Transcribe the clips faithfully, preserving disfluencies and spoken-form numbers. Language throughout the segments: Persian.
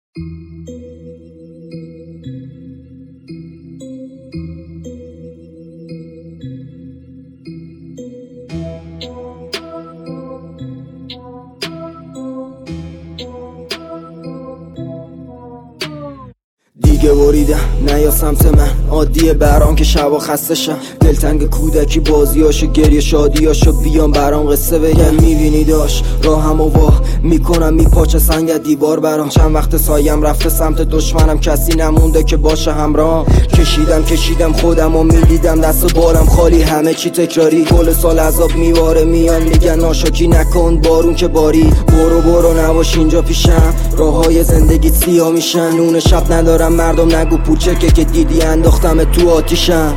دیگه بریدم نه یا سمت من عادیه برام که شبا خسته شم، دلتنگ کودکی بازیاشو گریه شادیاشو بیام برام قصه بگم. میبینی داش راهم و واه میکنم میپاچه سنگ دیوار برام، چند وقت سایم رفته سمت دشمنم کسی نمونده که باشه همراه. کشیدم کشیدم خودم و میدیدم دست و بالم خالی، همه چی تکراری، کل سال عذاب میواره میان میگن ناشاکی نکن بارون که باری. برو برو نباش اینجا پیشم، راههای زندگیت سیاه میشن، نون شب ندارم مردم نگو پوچکه که دیدی انداختم تو آتیشم.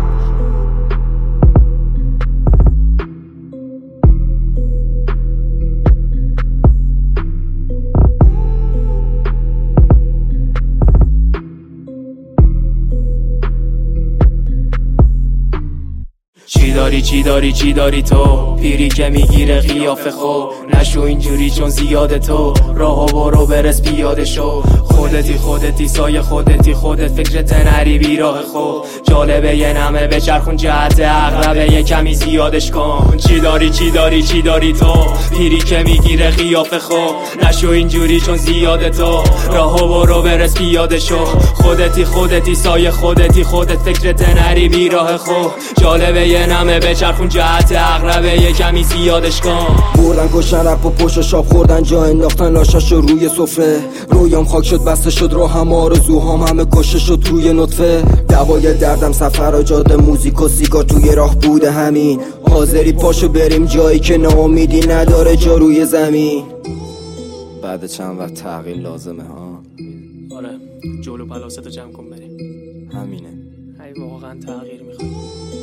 چی داری چی داری چی داری تو، پیری که میگیره قیافه خو، نشو اینجوری چون زیاده تو، راهو برو برس پیاده شو، خودتی خودتی سایه خودتی خودت، فکرت نری بیراه خو، جالبه یه نمه بچرخون جهت اقربه یه کمی زیادش کن. چی داری چی داری چی داری تو، پیری که میگیره قیافه خو، نشو اینجوری چون زیاده تو، راهو برو برس پیاده شو، خودتی خودتی سایه خودتی خودت، فکرت نری بیراه خو، جالبه یه نمه بچرخون جهت اقربه یه کمی زیادش کن. بردن کشن رپ و پشت شاب خوردن جا انداختن لاشاشو روی سفره، رویام خاک شد بسته شد راهم آرزوهام همه کشه شد روی نطفه. دوای دردم سفر و جاده موزیک و سیگار توی راه بوده همین، حاضری پاشو بریم جایی که ناامیدی نداره جا روی زمین. بعد چند وقت تغییر لازمه ها. آره جلو پلاستو جمع کن بریم. همینه. ای واقعا تغییر میخواد.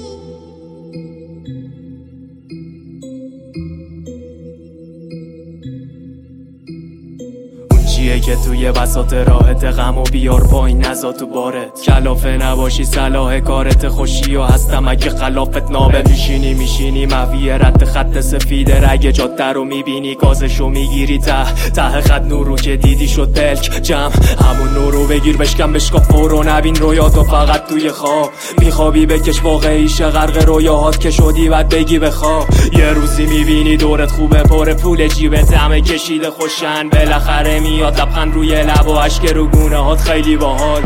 چیه که توی بساط راحت غم و بیار پایین نزا تو بارت، کلافه نباشی صلاح کارت، خوشی و هستم اگه خلافت نابه. میشینی میشینی محوی رد خط سفید رگ جاده رو میبینی، گازشو میگیری ته ته خط نورو که دیدی شد پلک جمع، همون نورو بگیر بشکن بشکاف برو نبین رویاتو فقط توی خواب، میخوابی بکش واقعیش غرق رویاهات که شدی بعد بگی بخواب. یه روزی میبینی دورت خوبه پر پول جیبت همه کشیده خوشن، بالاخره میاد لبخند روی لب و اشک رو گونه هات خیلی باحال.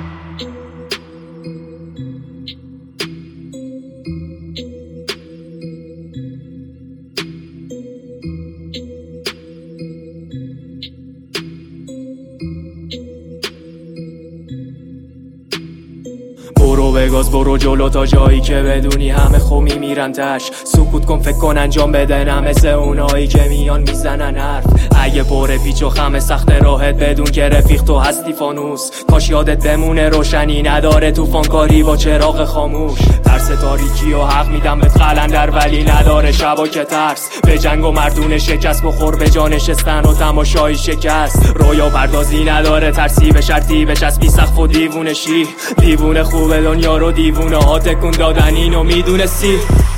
برو بگاز برو جلو تا جایی که بدونی همه خو میمیرن تش، سکوت کن فکر کن انجام بدنم مثل اونایی که میان میزنن حرف. اگه پر پیچ و خم سخت راحت بدون که رفیق تو هستی فانوس، کاش یادت بمونه روشنی نداره طوفانکاری با چراغ خاموش. ترس تاریکی و حق میدم بهت قلندر ولی نداره شبا که ترس، به جنگ و مردون شکست بخور به جا نشستن و تماشای شکست. رویا پردازی نداره ترسی به شرطی بچسبی سقف و دیوونه شی، دیوونه خوبه دنیا رو دیوونه ها تکون دادن اینو میدونستی.